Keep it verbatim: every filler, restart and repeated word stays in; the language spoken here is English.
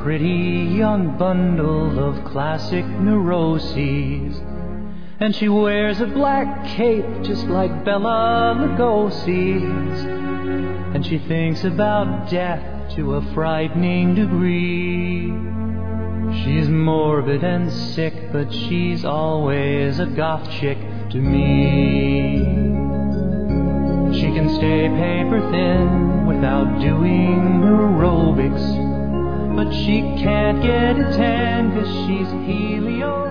pretty young bundle of classic neuroses. And she wears a black cape just like Bela Lugosi's. And she thinks about death to a frightening degree. She's morbid and sick, but she's always a goth chick to me. She can stay paper thin without doing aerobics, but she can't get a tan 'cause she's helio.